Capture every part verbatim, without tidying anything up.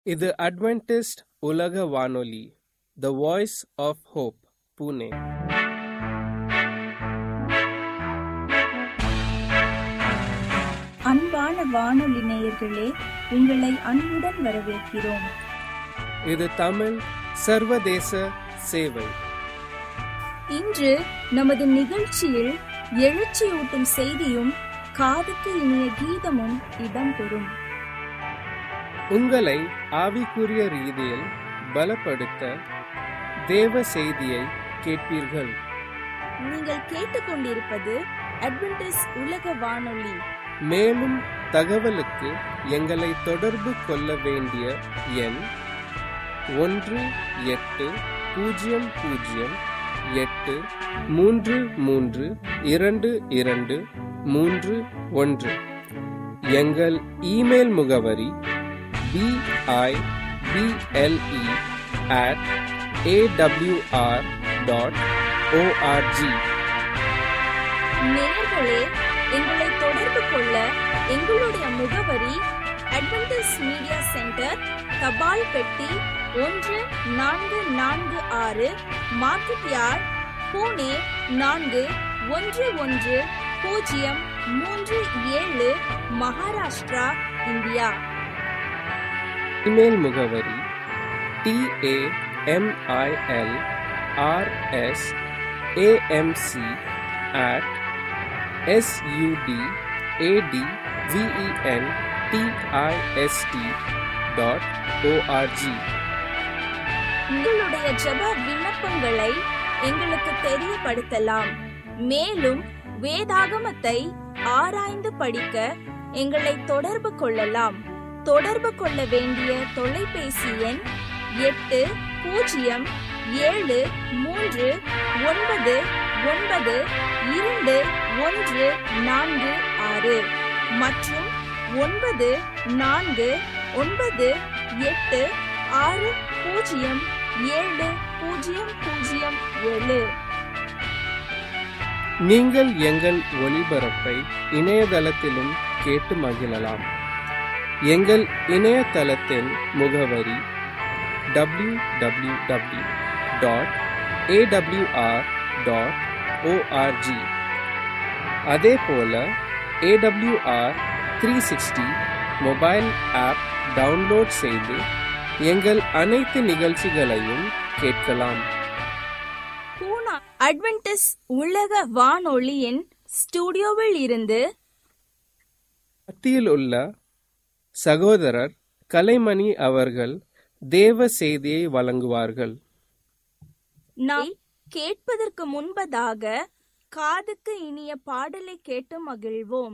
இது அட்வென்டிஸ்ட் உலக வானொலி, the voice of hope, Pune. அன்பான வானொலி நேயர்களே, உங்களை அன்புடன் வரவேற்கிறோம். இது தமிழ் சர்வதேச சேவை. இன்று நமது நிகழ்ச்சியில் எழுச்சியூட்டும் செய்தியும் காதுக்கு இனிய கீதமும் இடம்பெறும். உங்களை ஆவிக்குரிய ரீதியில் பலப்படுத்த தேவ செய்தியை கேட்பீர்கள். நீங்கள் கேட்டுக்கொண்டிருப்பது அட்வென்டிஸ்ட் உலக வானொலி. மேலும் தகவலுக்கு எங்களை தொடர்பு கொள்ள வேண்டிய எண் ஒன்று எட்டு பூஜ்ஜியம் பூஜ்ஜியம் எட்டு மூன்று மூன்று இரண்டு இரண்டு மூன்று ஒன்று. எங்கள் இமெயில் முகவரி P I P L E at A W R dot O R G. நேயர்களே, எங்களை தொடர்பு கொள்ள எங்களுடைய முகவரி அட்வென்டிஸ்ட் மீடியா சென்டர், தபால் பெட்டி ஒன்று நான்கு நான்கு ஆறு, மார்க்கெட் யார்ட், புனே நான்கு ஒன்று ஒன்று பூஜ்ஜியம் மூன்று ஏழு, மகாராஷ்டிரா, இந்தியா. இமெயில் முகவரி T A M I L R S A M C at S U D A D V E N T I S T dot O R G. உங்களுடைய ஜெப விண்ணப்பங்களை எங்களுக்கு தெரியப்படுத்தலாம். மேலும் வேதாகமத்தை ஆராய்ந்து படிக்க எங்களை தொடர்பு கொள்ளலாம். தொடர்பு கொள்ள வேண்டிய தொலைபேசி எண் எட்டு பூஜ்ஜியம் ஏழு மூன்று ஒன்பது ஒன்பது இரண்டு ஒன்று நான்கு ஆறு மற்றும் ஒன்பது நான்கு ஒன்பது எட்டு ஆறு பூஜ்ஜியம் ஏழு பூஜ்ஜியம் பூஜ்ஜியம் ஏழு. நீங்கள் எங்கள் ஒளிபரப்பை இணையதளத்திலும் கேட்டு மகிழலாம். எங்கள் இணையதளத்தின் முகவரி W W W dot A W R dot O R G. அதே போல A W R three sixty mobile app download செய்து எங்கள் அனைத்து நிகழ்ச்சிகளையும் கேட்கலாம். பூனா அட்வென்டிஸ்ட் உலக வானொலியின் ஸ்டுடியோவில் இருந்து மத்தியில் உள்ள சகோதரர் கலைமணி அவர்கள் தேவ செய்தியை வழங்குவார்கள். நாம் கேட்பதற்கு முன்பதாக காதுக்கு இனிய பாடலை கேட்டு மகிழ்வோம்.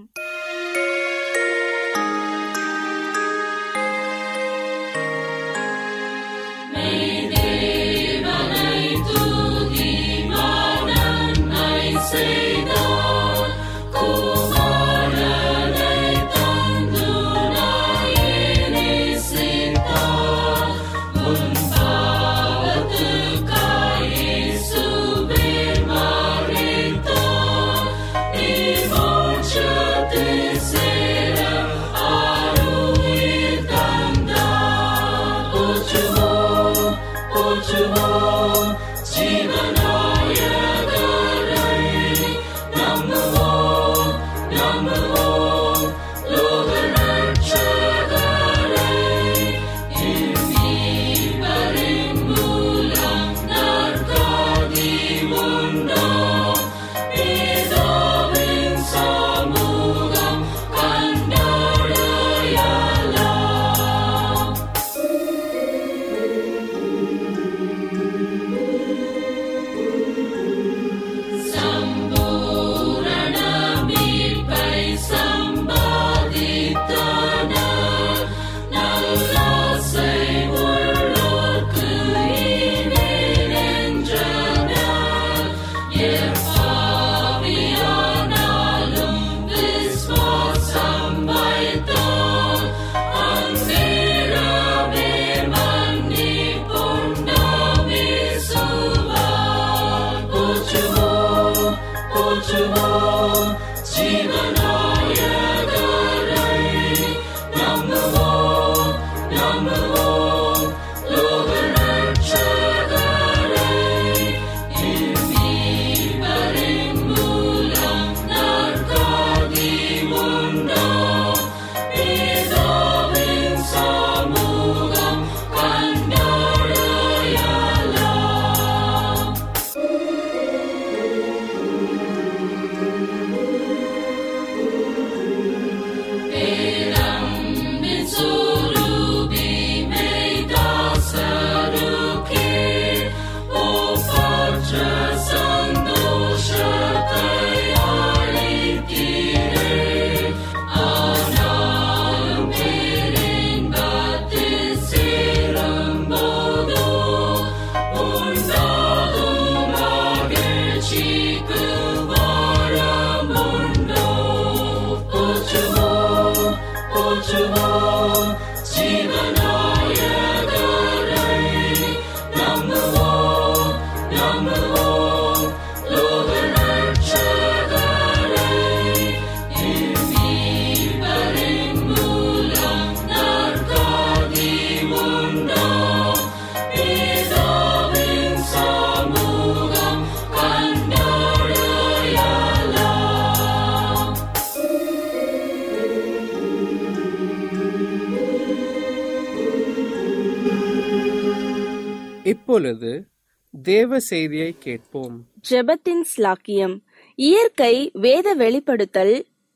இப்பொழுது தேவ செய்தியை கேட்போம். ஜெபத்தின் ஸ்லாக்கியம். இயற்கை, வேத வெளிப்படுத்தல்,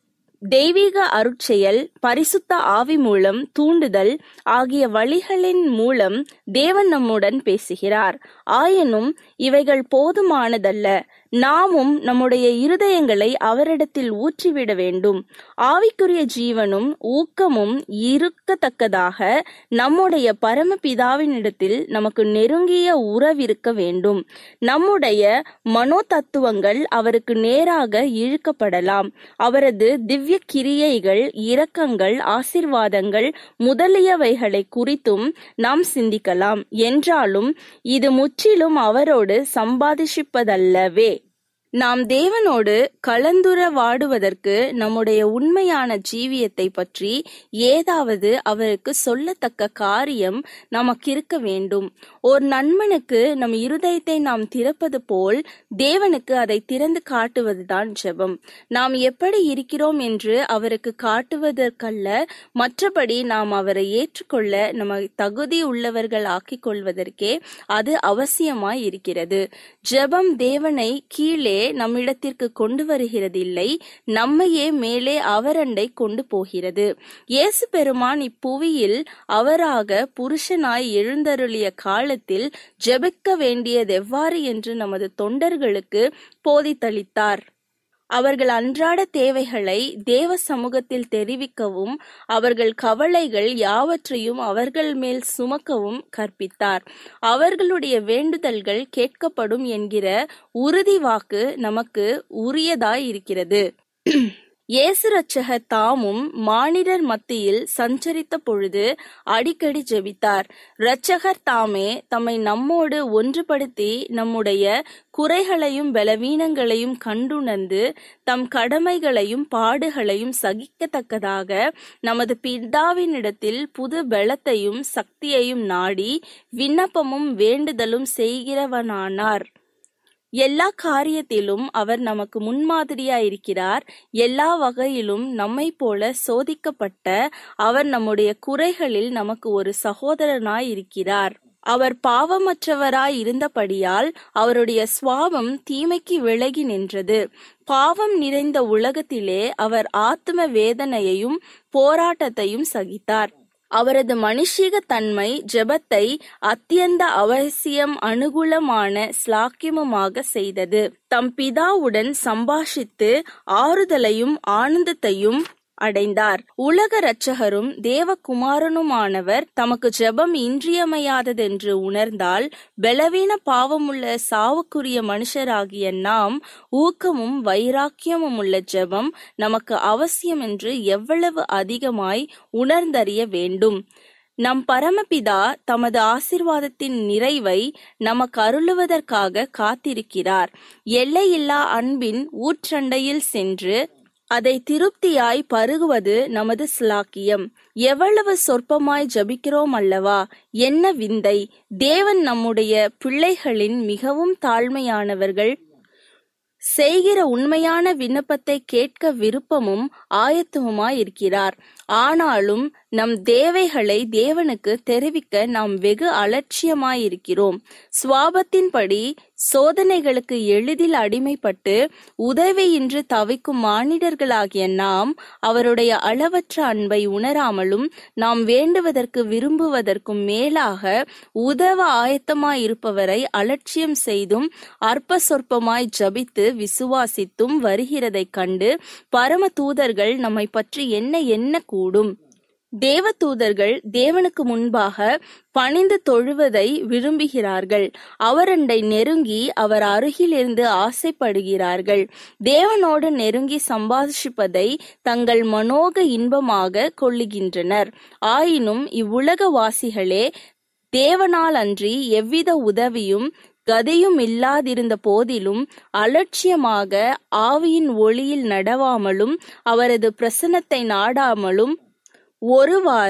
தெய்வீக அருட்செயல், பரிசுத்த ஆவி மூலம் தூண்டுதல் ஆகிய வழிகளின் மூலம் தேவன் நம்முடன் பேசுகிறார். ஆயினும் இவைகள் போதுமானதல்ல. நாமும் நம்முடைய இருதயங்களை அவரிடத்தில் ஊற்றிவிட வேண்டும். ஆவிக்குரிய ஜீவனும் ஊக்கமும் இருக்கத்தக்கதாக நம்முடைய பரமபிதாவினிடத்தில் நமக்கு நெருங்கிய உறவிருக்க வேண்டும். நம்முடைய மனோ தத்துவங்கள் அவருக்கு நேராக இழுக்கப்படலாம். அவரது திவ்ய கிரியைகள், இரக்கங்கள், ஆசீர்வாதங்கள் முதலியவைகளை குறித்தும் நாம் சிந்திக்கலாம். என்றாலும் இது முற்றிலும் அவரோடு சம்பாதிப்பதல்லவே. நாம் தேவனோடு கலந்துரவாடுவதற்கு நம்முடைய உண்மையான ஜீவியத்தை பற்றி ஏதாவது அவருக்கு சொல்லத்தக்க காரியம் நமக்கு இருக்க வேண்டும். ஒரு நண்பனுக்கு நம் இருதயத்தை நாம் திறப்பது போல் தேவனுக்கு அதை திறந்து காட்டுவதுதான் ஜெபம். நாம் எப்படி இருக்கிறோம் என்று அவருக்கு காட்டுவதற்கல்ல, மற்றபடி நாம் அவரை ஏற்றுக்கொள்ள நம்ம தகுதி உள்ளவர்கள் ஆக்கிக் கொள்வதற்கே அது அவசியமாய் இருக்கிறது. ஜெபம் தேவனை கீழே நம்மிடத்திற்கு கொண்டு வருகிறதில்லை, நம்மையே மேலே அவரண்டை கொண்டு போகிறது. இயேசு பெருமான் இப்புவியில் அவராக புருஷனாய் எழுந்தருளிய காலத்தில் ஜெபிக்க வேண்டியது எவ்வாறு என்று நமது தொண்டர்களுக்கு போதித்தளித்தார். அவர்கள் அன்றாட தேவைகளை தேவ சமூகத்தில் தெரிவிக்கவும் அவர்கள் கவலைகள் யாவற்றையும் அவர்கள் மேல் சுமக்கவும் கற்பித்தார். அவர்களுடைய வேண்டுதல்கள் கேட்கப்படும் என்கிற உறுதி வாக்கு நமக்கு உரியதாய் இருக்கிறது. இயேசு இரட்சகர் தாமும் மானிடர் மத்தியில் சஞ்சரித்த பொழுது அடிக்கடி ஜெபித்தார். இரட்சகர் தாமே தம்மை நம்மோடு ஒன்றுபடுத்தி நம்முடைய குறைகளையும் பலவீனங்களையும் கண்டுணர்ந்து தம் கடமைகளையும் பாடுகளையும் சகிக்கத்தக்கதாக நமது பிதாவினிடத்தில் புது பலத்தையும் சக்தியையும் நாடி விண்ணப்பமும் வேண்டுதலும் செய்கிறவனானார். எல்லா காரியத்திலும் அவர் நமக்கு முன்மாதிரியாயிருக்கிறார். எல்லா வகையிலும் நம்மை போல சோதிக்கப்பட்ட அவர் நம்முடைய குறைகளில் நமக்கு ஒரு சகோதரனாய் இருக்கிறார். அவர் பாவமற்றவராய் இருந்தபடியால் அவருடைய சுவாபம் தீமைக்கு விலகி நின்றது. பாவம் நிறைந்த உலகத்திலே அவர் ஆத்ம வேதனையையும் போராட்டத்தையும் சகித்தார். அவரது மனுஷீக தன்மை ஜெபத்தை அத்தியந்த அவசியம், அனுகூலமான ஸ்லாக்கியமுமாக செய்தது. தம் பிதாவுடன் சம்பாஷித்து ஆறுதலையும் ஆனந்தத்தையும் அடைந்தார். உலக இரட்சகரும் தேவகுமாரனுமானவர் தமக்கு ஜெபம் இன்றியமையாததென்று உணர்ந்தால் பலவீன பாவமுள்ள சாவுக்குரிய மனுஷராகிய நாம் ஊக்கமும் வைராக்கியமும் உள்ள ஜெபம் நமக்கு அவசியம் என்று எவ்வளவு அதிகமாய் உணர்ந்தறிய வேண்டும். நம் பரமபிதா தமது ஆசீர்வாதத்தின் நிறைவை நமக்கு அருளுவதற்காக காத்திருக்கிறார். எல்லையில்லா அன்பின் ஊற்றண்டையில் சென்று அதை திருப்தியாய் பருகுவது நமது ஸ்லாக்கியம். எவ்வளவு சொற்பமாய் ஜபிக்கிறோம் அல்லவா! என்ன விந்தை! தேவன் நம்முடைய பிள்ளைகளின் மிகவும் தாழ்மையானவர்கள். செய்கிற உண்மையான விண்ணப்பத்தை கேட்க விருப்பமும் ஆயத்தமுமாய் இருக்கிறார். ஆனாலும் நம் தேவைகளை தேவனுக்கு தெரிவிக்க நாம் வெகு அலட்சியமாயிருக்கிறோம். சுவாபத்தின்படி சோதனைகளுக்கு எளிதில் அடிமைப்பட்டு உதவியின்றி தவிக்கும் மானிடர்களாகிய நாம் அவருடைய அளவற்ற அன்பை உணராமலும் நாம் வேண்டுவதற்கு விரும்புவதற்கும் மேலாக உதவ ஆயத்தமாயிருப்பவரை அலட்சியம் செய்தும் அற்ப சொற்பமாய் ஜபித்து விசுவாசித்தும் வருகிறதைக் கண்டு பரம தூதர்கள் நம்மை பற்றி என்ன என்ன கூடும். தேவ தூதர்கள் தேவனுக்கு முன்பாக பணிந்து தொழுவதை விரும்புகிறார்கள். அவரண்டை நெருங்கி அவர் அருகிலிருந்து ஆசைப்படுகிறார்கள். தேவனோடு நெருங்கி சம்பாஷிப்பதை தங்கள் மனோக இன்பமாக கொள்ளுகின்றனர். ஆயினும் இவ்வுலக வாசிகளே தேவனால் அன்றி எவ்வித உதவியும் கதியும் இல்லாதிருந்த போதிலும் அலட்சியமாக ஆவியின் ஒளியில் நடவாமலும் அவரது பிரசன்னத்தை நாடாமலும் ஒருவாறு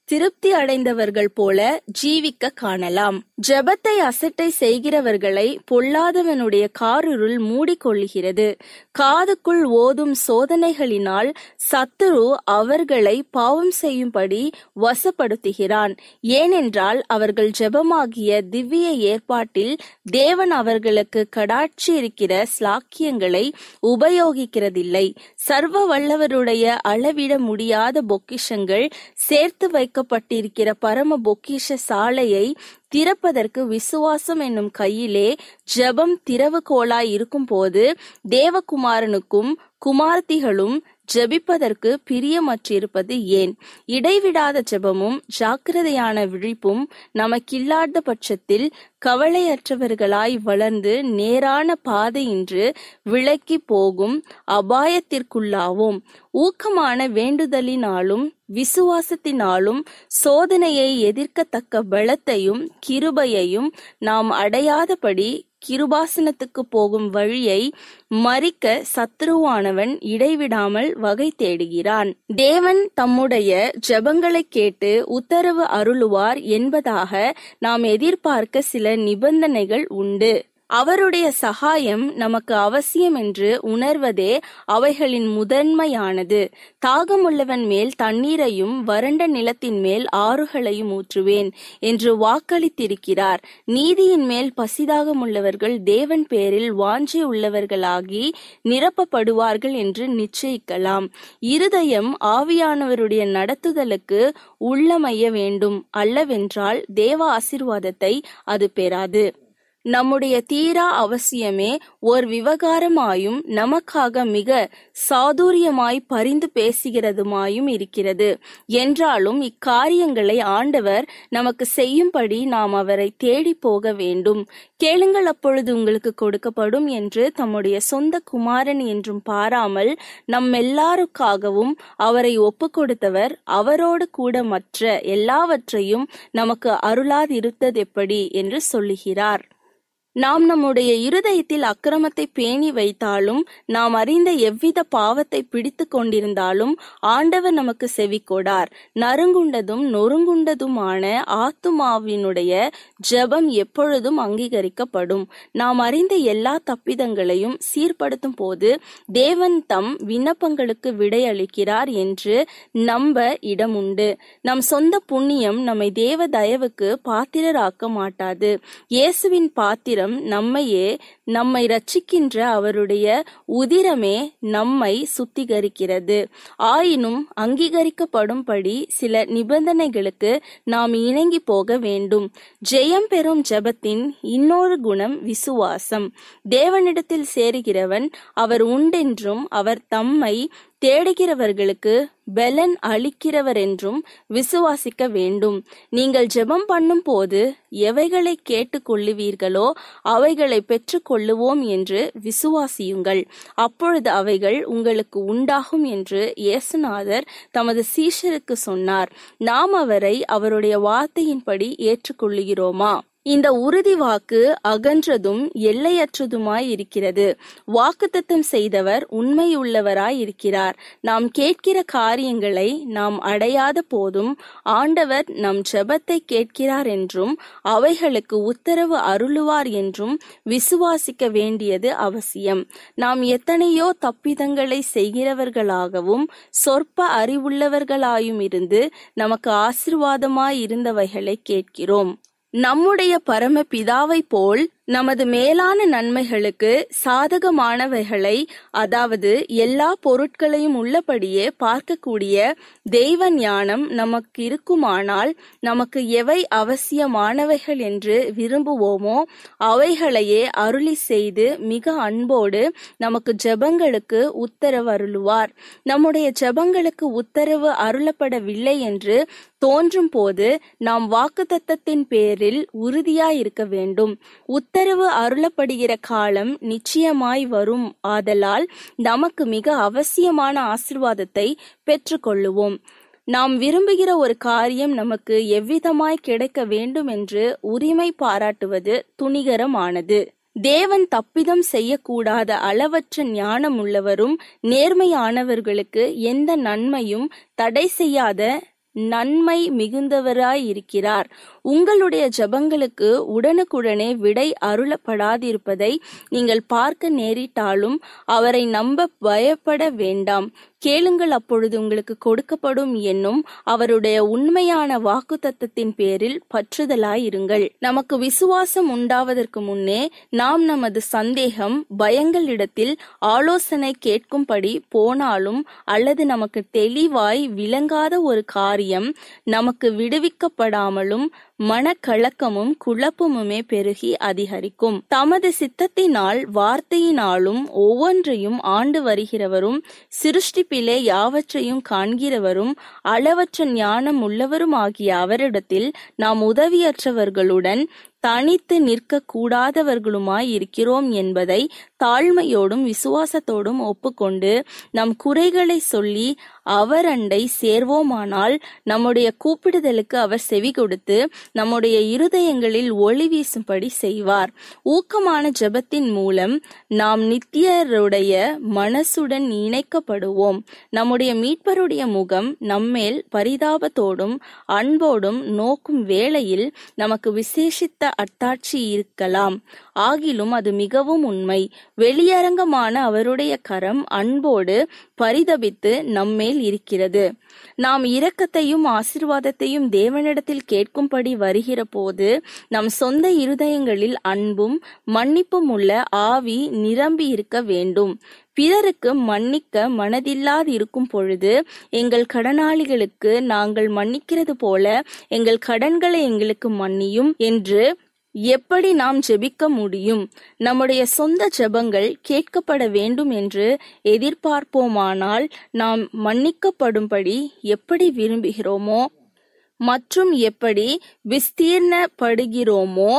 திருப்தி அடைந்தவர்கள் போல ஜீவிக்க காணலாம். ஜெபத்தை அசட்டை செய்கிறவர்களை பொல்லாதவனுடைய காரிருள் மூடிக்கொள்ளுகிறது. காதுக்குள் ஓதும் சோதனைகளினால் சத்துரு அவர்களை பாவம் செய்யும்படி வசப்படுத்துகிறான். ஏனென்றால் அவர்கள் ஜெபமாகிய திவ்ய ஏற்பாட்டில் தேவன் அவர்களுக்கு கடாட்சி இருக்கிற ஸ்லாக்கியங்களை உபயோகிக்கிறதில்லை. சர்வ வல்லவருடைய அளவிட முடியாத பொக்கிஷங்கள் சேர்த்து வைக்கப்பட்டிருக்கிற பரம பொக்கிஷ சாலையை திறப்பதற்கு விசுவாசம் என்னும் கையிலே ஜெபம் திறவுகோலாய் இருக்கும் போது தேவகுமாரனுக்கும் குமார்த்திகளும் ஜெபிப்பதற்கு பிரியமற்றிருப்பது ஏன்? இடைவிடாத ஜெபமும் ஜாக்கிரதையான விழிப்பும் நமக்கில்லாத பட்சத்தில் கவலையற்றவர்களாய் வளர்ந்து நேரான பாதையின்று விலக்கி போகும் அபாயத்திற்குள்ளாவோம். ஊக்கமான வேண்டுதலினாலும் விசுவாசத்தினாலும் சோதனையை எதிர்க்கத்தக்க பலத்தையும் கிருபையையும் நாம் அடையாதபடி கிருபாசனத்துக்கு போகும் வழியை மறிக்க சத்துருவானவன் இடைவிடாமல் வகை தேடுகிறான். தேவன் தம்முடைய ஜெபங்களை கேட்டு உத்தரவு அருளுவார் என்பதாக நாம் எதிர்பார்க்க சில நிபந்தனைகள் உண்டு. அவருடைய சகாயம் நமக்கு அவசியம் என்று உணர்வதே அவைகளின் முதன்மையானது. தாகமுள்ளவன் மேல் தண்ணீரையும் வறண்ட நிலத்தின் மேல் ஆறுகளையும் ஊற்றுவேன் என்று வாக்களித்திருக்கிறார். நீதியின் மேல் பசிதாகமுள்ளவர்கள் தேவன் பேரில் வாஞ்சை உள்ளவர்களாகி நிரப்பப்படுவார்கள் என்று நிச்சயிக்கலாம். இருதயம் ஆவியானவருடைய நடத்துதலுக்கு உள்ளமைய வேண்டும், அல்லவென்றால் தேவ ஆசீர்வாதத்தை அது பெறாது. நம்முடைய தீரா அவசியமே ஓர் விவகாரமாயும் நமக்காக மிக சாதுரியமாய் பரிந்து பேசுகிறதுமாயும் இருக்கிறது. என்றாலும் இக்காரியங்களை ஆண்டவர் நமக்கு செய்யும்படி நாம் அவரை தேடி போக வேண்டும். கேளுங்கள், அப்பொழுது உங்களுக்கு கொடுக்கப்படும் என்று தம்முடைய சொந்த குமாரன் என்றும் பாராமல் நம்மெல்லாருக்காகவும் அவரை ஒப்பு கொடுத்தவர் அவரோடு கூட மற்ற எல்லாவற்றையும் நமக்கு அருளாதிருத்ததெப்படி என்று சொல்லுகிறார். நாம் நம்முடைய இருதயத்தில் அக்கிரமத்தை பேணி வைத்தாலும் நாம் அறிந்த எவ்வித பாவத்தை பிடித்து கொண்டிருந்தாலும் ஆண்டவர் நமக்கு செவிக்கொடார். நறுங்குண்டதும் நொறுங்குண்டதுமான ஆத்துமாவினுடைய ஜெபம் எப்பொழுதும் அங்கீகரிக்கப்படும். நாம் அறிந்த எல்லா தப்பிதங்களையும் சீர்படுத்தும் போது தேவன் தம் விண்ணப்பங்களுக்கு விடையளிக்கிறார் என்று நம்ப இடமுண்டு. நம் சொந்த புண்ணியம் நம்மை தேவ தயவுக்கு பாத்திரராக்க மாட்டாது. இயேசுவின் பாத்திரம் நம்மையே நம்மை ரட்சிக்கின்ற அவருடைய உதிரமே நம்மை சுத்திகரிக்கிறது. ஆயினும் அங்கீகரிக்கப்படும்படி சில நிபந்தனைகளுக்கு நாம் இணங்கி போக வேண்டும். ஜெயம் பெறும் ஜெபத்தின் இன்னொரு குணம் விசுவாசம். தேவனிடத்தில் சேருகிறவன் அவர் உண்டென்றும் அவர் தம்மை தேடுகிறவர்களுக்கு பலன் அளிக்கிறவர் என்றும் விசுவாசிக்க வேண்டும். நீங்கள் ஜெபம் பண்ணும் போது எவைகளை கேட்டு கொள்ளுவீர்களோ அவைகளை பெற்று கொள்ளுவோம் என்று விசுவாசியுங்கள். அப்பொழுது அவைகள் உங்களுக்கு உண்டாகும் என்று இயேசுநாதர் தமது சீஷருக்கு சொன்னார். நாம் அவரை அவருடைய வார்த்தையின்படி ஏற்றுக்கொள்ளுகிறோமா? இந்த உறுதி வாக்கு அகன்றதும் எல்லையற்றதுமாய் இருக்கிறது. வாக்குத்தத்தம் செய்தவர் உண்மையுள்ளவராய் இருக்கிறார். நாம் கேட்கிற காரியங்களை நாம் அடையாத போதும் ஆண்டவர் நம் ஜெபத்தை கேட்கிறார் என்றும் அவைகளுக்கு உத்தரவு அருளுவார் என்றும் விசுவாசிக்க வேண்டியது அவசியம். நாம் எத்தனையோ தப்பிதங்களை செய்கிறவர்களாகவும் சொற்ப அறிவுள்ளவர்களாயும் இருந்து நமக்கு ஆசீர்வாதமாய் இருந்தவைகளை கேட்கிறோம். நம்முடைய பரம பிதாவை போல் நமது மேலான நன்மைகளுக்கு சாதகமானவைகளை, அதாவது எல்லா பொருட்களையும் உள்ளபடியே பார்க்கக்கூடிய தெய்வ ஞானம் நமக்கு இருக்குமானால் நமக்கு எவை அவசியமானவைகள் என்று விரும்புவோமோ அவைகளையே அருளி செய்து மிக அன்போடு நமக்கு ஜெபங்களுக்கு உத்தரவு அருளுவார். நம்முடைய ஜெபங்களுக்கு உத்தரவு அருளப்படவில்லை என்று தோன்றும் போது நாம் வாக்குத்தத்தத்தின் பேரில் உறுதியாயிருக்க வேண்டும். உத்தரவு அருளப்படுகிற காலம் நிச்சயமாய் வரும். ஆதலால் நமக்கு மிக அவசியமான ஆசீர்வாதத்தை பெற்றுக்கொள்ளுவோம். நாம் விரும்புகிற ஒரு காரியம் நமக்கு எவ்விதமாய் கிடைக்க வேண்டும் என்று உரிமை பாராட்டுவது துணிகரமானது. தேவன் தப்பிதம் செய்யக்கூடாத அளவற்ற ஞானம் உள்ளவரும் நேர்மையானவர்களுக்கு எந்த நன்மையும் தடை செய்யாத நன்மை மிகுந்தவராயிருக்கிறார். உங்களுடைய ஜெபங்களுக்கு உடனுக்குடனே விடை அருளப்படாதிருப்பதை நீங்கள் பார்க்க நேரிட்டாலும் அவரை நம்ப பயப்பட வேண்டாம். கேளுங்கள், அப்பொழுது உங்களுக்கு கொடுக்கப்படும் என்னும் அவருடைய உண்மையான வாக்குத்தத்தத்தின் பேரில் பற்றுதலாயிருங்கள். நமக்கு விசுவாசம் உண்டாவதற்கு முன்னே நாம் நமது சந்தேகம் பயங்களிடத்தில் ஆலோசனை கேட்கும்படி போனாலும், அல்லது நமக்கு தெளிவாய் விளங்காத ஒரு காரியம் நமக்கு விடுவிக்கப்படாமலும் மனக்கலக்கமும் குழப்பமுமே பெருகி அதிகரிக்கும். தமது சித்தத்தினால் வார்த்தையினாலும் ஒவ்வொன்றையும் ஆண்டு வருகிறவரும், சிருஷ்டிப்பிலே யாவற்றையும் காண்கிறவரும், அளவற்ற ஞானம் உள்ளவரும் ஆகிய அவரிடத்தில் நாம் உதவியற்றவர்களுடன் தனித்து நிற்க கூடாதவர்களுமாய் இருக்கிறோம் என்பதை தாழ்மையோடும் விசுவாசத்தோடும் ஒப்புக்கொண்டு நம் குறைகளை சொல்லி அவர் அண்டை சேர்வோமானால், நம்முடைய கூப்பிடுதலுக்கு அவர் செவி கொடுத்து நம்முடைய இருதயங்களில் ஒளி வீசும்படி செய்வார். ஊக்கமான ஜெபத்தின் மூலம் நாம் நித்தியருடைய மனசுடன் இணைக்கப்படுவோம். நம்முடைய மீட்பருடைய முகம் நம்மேல் பரிதாபத்தோடும் அன்போடும் நோக்கும் வேளையில் நமக்கு விசேஷித்த அத்தாட்சி இருக்கலாம். ஆகிலும் அது மிகவும் உண்மை. வெளியரங்கமான அவருடைய கரம் அன்போடு பரிதபித்து நம்மேல் இருக்கிறது. நாம் இரக்கத்தையும் ஆசீர்வாதத்தையும் தேவனிடத்தில் கேட்கும்படி வருகிற போது நம் சொந்த இருதயங்களில் அன்பும் மன்னிப்பும் உள்ள ஆவி நிரம்பி இருக்க வேண்டும். பிறருக்கு மன்னிக்க மனதில்லாது இருக்கும் பொழுது எங்கள் கடனாளிகளுக்கு நாங்கள் மன்னிக்கிறது போல எங்கள் கடன்களை எங்களுக்கு மன்னியும் என்று எப்படி நாம் ஜெபிக்க முடியும்? நம்முடைய சொந்த ஜெபங்கள் கேட்கப்பட வேண்டும் என்று எதிர்பார்ப்போமானால், நாம் மன்னிக்கப்படும்படி எப்படி விரும்புகிறோமோ மற்றும் எப்படி விஸ்தீர்ணப்படுகிறோமோ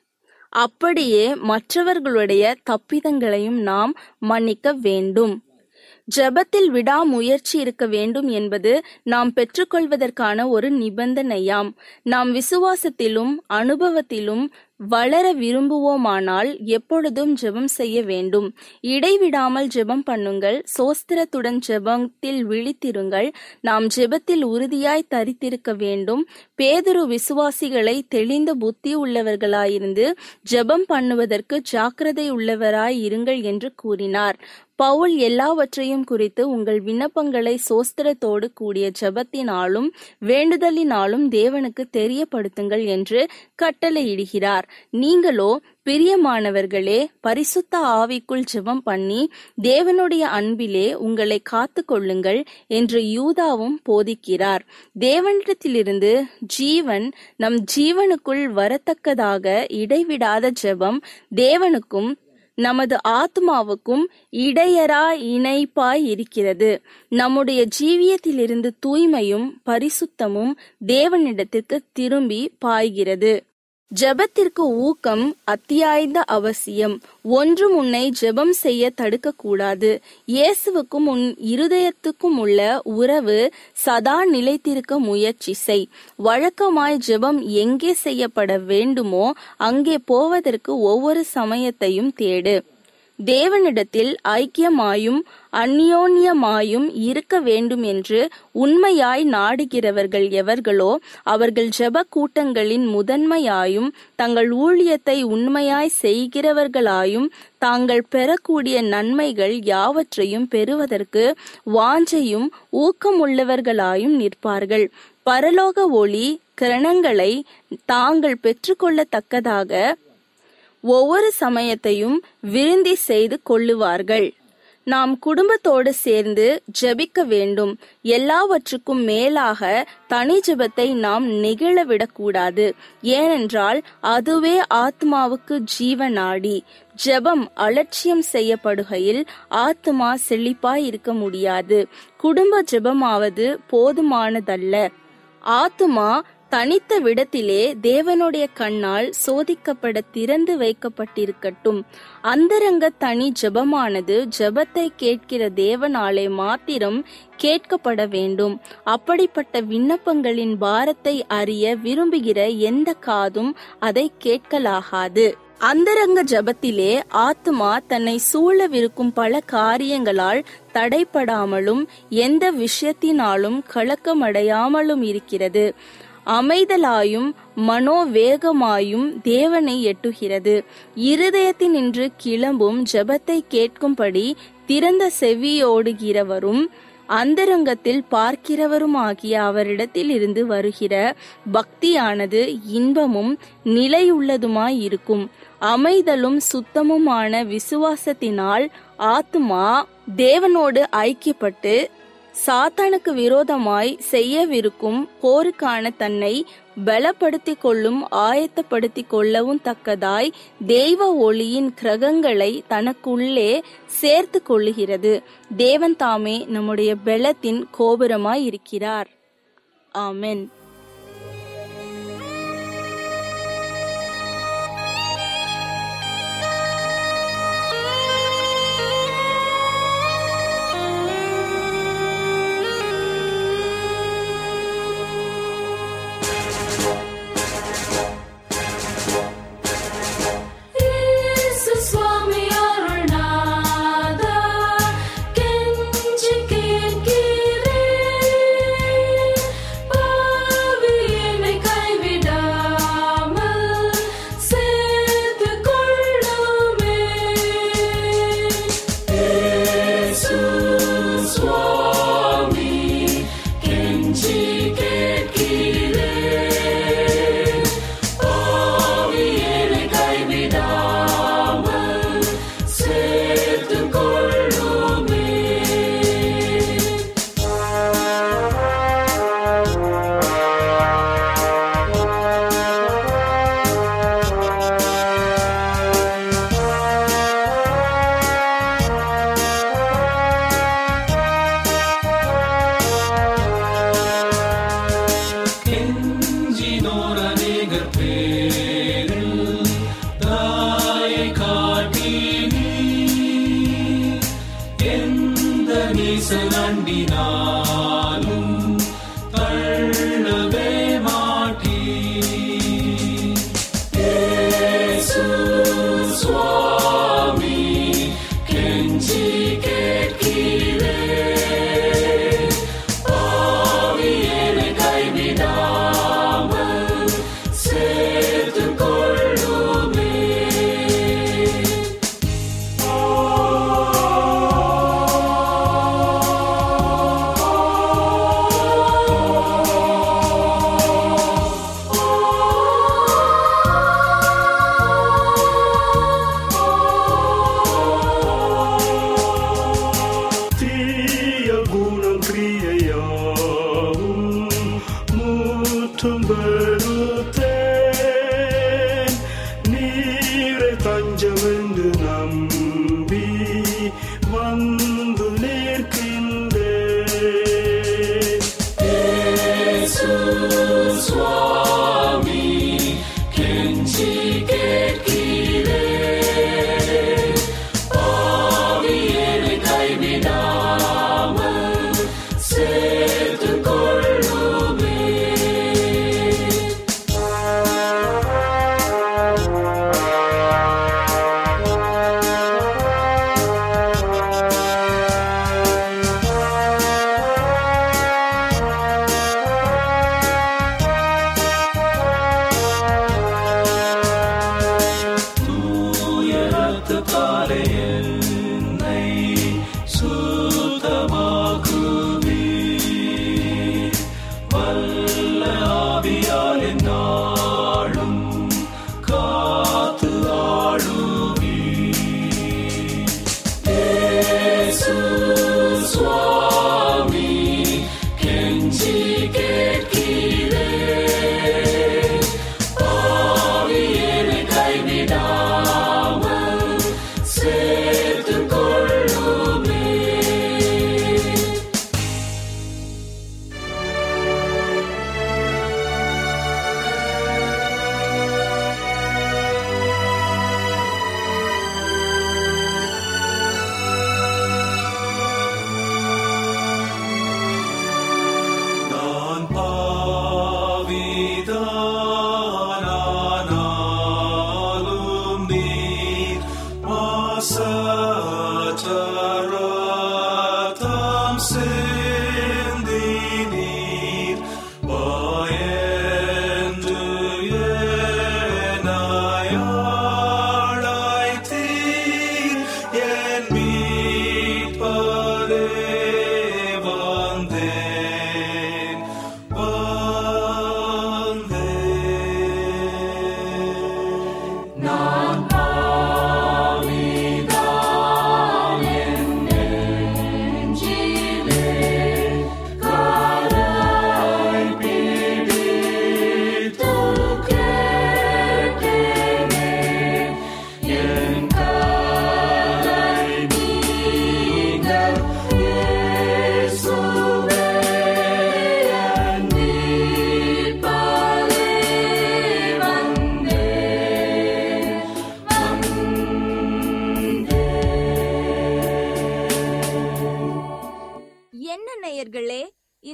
அப்படியே மற்றவர்களுடைய தப்பிதங்களையும் நாம் மன்னிக்க வேண்டும். ஜெபத்தில் விடாமுயற்சி இருக்க வேண்டும் என்பது நாம் பெற்றுக்கொள்வதற்கான ஒரு நிபந்தனையாம். நாம் விசுவாசத்திலும் அனுபவத்திலும் வளர விரும்புவோமானால் எப்பொழுதும் ஜெபம் செய்ய வேண்டும். இடைவிடாமல் ஜெபம் பண்ணுங்கள். சோஸ்திரத்துடன் ஜெபத்தில் விழித்திருங்கள். நாம் ஜெபத்தில் உறுதியாய் தரித்திருக்க வேண்டும். பேதுரு விசுவாசிகளை தெளிந்த புத்தி உள்ளவர்களாயிருந்து ஜெபம் பண்ணுவதற்கு ஜாக்கிரதை உள்ளவராய் இருங்கள் என்று கூறினார். பவுல் எல்லாவற்றையும் குறித்து உங்கள் விண்ணப்பங்களை சோஸ்திரத்தோடு கூடிய ஜெபத்தினாலும் வேண்டுதலினாலும் தேவனுக்கு தெரியப்படுத்துங்கள் என்று கட்டளையிடுகிறார். நீங்களோ பிரியமானவர்களே, பரிசுத்த ஆவிக்குள் ஜெபம் பண்ணி தேவனுடைய அன்பிலே உங்களை காத்து கொள்ளுங்கள் என்று யூதாவும் போதிக்கிறார். தேவனிடத்திலிருந்து ஜீவன் நம் ஜீவனுக்குள் வரத்தக்கதாக இடைவிடாத ஜெபம் தேவனுக்கும் நமது ஆத்மாவுக்கும் இடையரா இணைப்பாய் இருக்கிறது. நம்முடைய ஜீவியத்திலிருந்து தூய்மையும் பரிசுத்தமும் தேவனிடத்திற்கு திரும்பி பாய்கிறது. ஜெபத்திற்கு ஊக்கம் அத்தியாய்ந்த அவசியம். ஒன்றும் உன்னை ஜெபம் செய்ய தடுக்க கூடாது. இயேசுவுக்கும் உன் இருதயத்துக்கும் உள்ள உறவு சதா நிலைத்திருக்க முயற்சி செய். வழக்கமாய் ஜெபம் எங்கே செய்யப்பட வேண்டுமோ அங்கே போவதற்கு ஒவ்வொரு சமயத்தையும் தேடு. தேவனிடத்தில் ஐக்கியமாயும் அந்யோன்யமாயும் இருக்க வேண்டும் என்று உண்மையாய் நாடுகிறவர்கள் எவர்களோ அவர்கள் ஜெப கூட்டங்களின் முதன்மையாயும் தங்கள் ஊழியத்தை உண்மையாய் செய்கிறவர்களாயும் தாங்கள் பெறக்கூடிய நன்மைகள் யாவற்றையும் பெறுவதற்கு வாஞ்சையும் ஊக்கமுள்ளவர்களாயும் நிற்பார்கள். பரலோக ஒளி கிரணங்களை தாங்கள் பெற்றுக்கொள்ளத்தக்கதாக ஒவ்வொரு சமயத்தையும் விருந்தி செய்து கொள்ளுவார்கள். நாம் குடும்பத்தோடு சேர்ந்து ஜெபிக்க வேண்டும். எல்லாவற்றுக்கும் மேலாக தனி ஜெபத்தை நாம் நெகிழவிடக்கூடாது. ஏனென்றால் அதுவே ஆத்மாவுக்கு ஜீவநாடி. ஜெபம் அலட்சியம் செய்யப்படுகையில் ஆத்மா செழிப்பாய் இருக்க முடியாது. குடும்ப ஜெபமாவது போதுமானதல்ல. ஆத்மா தனித்த விடத்திலே தேவனுடைய கண்ணால் சோதிக்கப்பட திறந்து வைக்கப்பட்டிருக்கட்டும். அந்தரங்க தனி ஜெபமானது ஜெபத்தை கேட்கிற தேவனாலே மாத்திரம் கேட்கப்பட வேண்டும். அப்படிப்பட்ட விண்ணப்பங்களின் பாரத்தை அறிய விரும்புகிற எந்த காதும் அதை கேட்கலாகாது. அந்தரங்க ஜபத்திலே ஆத்மா தன்னை சூழவிருக்கும் பல காரியங்களால் தடைப்படாமலும் எந்த விஷயத்தினாலும் கலக்கமடையாமலும் இருக்கிறது. அமைதலாயும் மனோவேகமாயும் தேவனை எட்டுகிறது. இருதயத்தினின்று கிளம்பும் ஜபத்தை கேட்கும்படி திறந்த செவியோடுகிறவரும் அந்தரங்கத்தில் பார்க்கிறவருமாகிய அவரிடத்தில் இருந்து வருகிற பக்தியானது இன்பமும் நிலையுள்ளதுமாயிருக்கும். அமைதலும் சுத்தமுமான விசுவாசத்தினால் ஆத்துமா தேவனோடு ஐக்கியப்பட்டு சாத்தானுக்கு விரோதமாய் செய்யவிருக்கும் போருக்கான தன்னை பலப்படுத்திக் கொள்ளும் ஆயத்தப்படுத்திக் கொள்ளவும் தக்கதாய் தெய்வ ஒளியின் கிரகங்களை தனக்குள்ளே சேர்த்து கொள்ளுகிறது. தேவன் தாமே நம்முடைய பலத்தின் கோபுரமாய் இருக்கிறார். ஆமென்.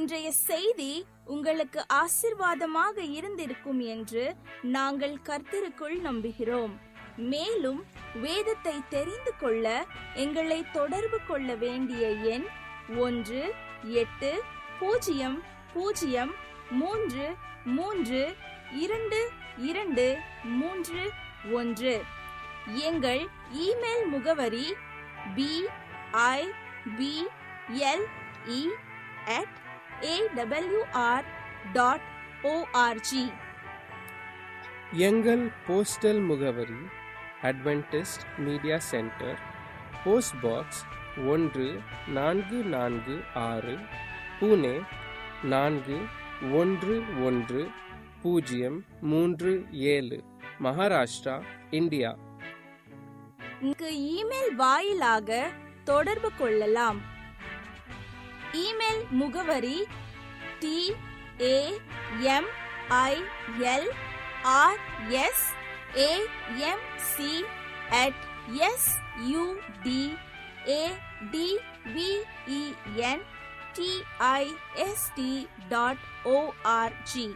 இன்றைய செய்தி உங்களுக்கு ஆசீர்வாதமாக இருந்திருக்கும் என்று நாங்கள் கர்த்தருக்குள் நம்புகிறோம். மேலும் வேதத்தை தெரிந்து கொள்ள எங்களை தொடர்பு கொள்ள வேண்டிய எண் ஒன்று எட்டு பூஜ்ஜியம் பூஜ்ஜியம் மூன்று மூன்று இரண்டு இரண்டு மூன்று ஒன்று. எங்கள் இமெயில் முகவரி P I P L E at A W R dot O R G. எங்கள் போஸ்டல் முகவரி Adventist media centre, post box ஒன்று நான்கு நான்கு ஆறு, புனே நான்கு ஒன்று ஒன்று பூஜ்ஜியம் மூன்று ஏழு, மகாராஷ்டிரா, இந்தியா. இமெயில் வாயிலாக தொடர்பு கொள்ளலாம். இமெயில் முகவரி T A M I L R S A M C at S U D A D V E N T I S T dot O R G.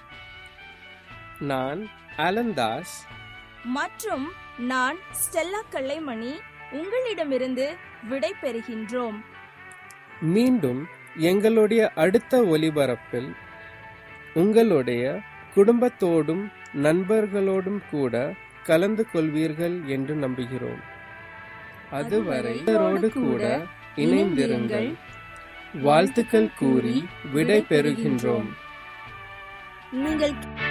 நான் அலந்தாஸ் மற்றும் நான் ஸ்டெல்லா கலைமணி உங்களிடமிருந்து விடை பெறுகின்றோம். மீண்டும் எங்களுடைய அடுத்த ஒலிபரப்பில் உங்களுடைய குடும்பத்தோடும் நண்பர்களோடும் கூட கலந்து கொள்வீர்கள் என்று நம்புகிறோம். அதுவரை இவரோடு கூட இணைந்திருங்கள். வாழ்த்துக்கள் கூறி விடை பெறுகின்றோம். நீங்கள்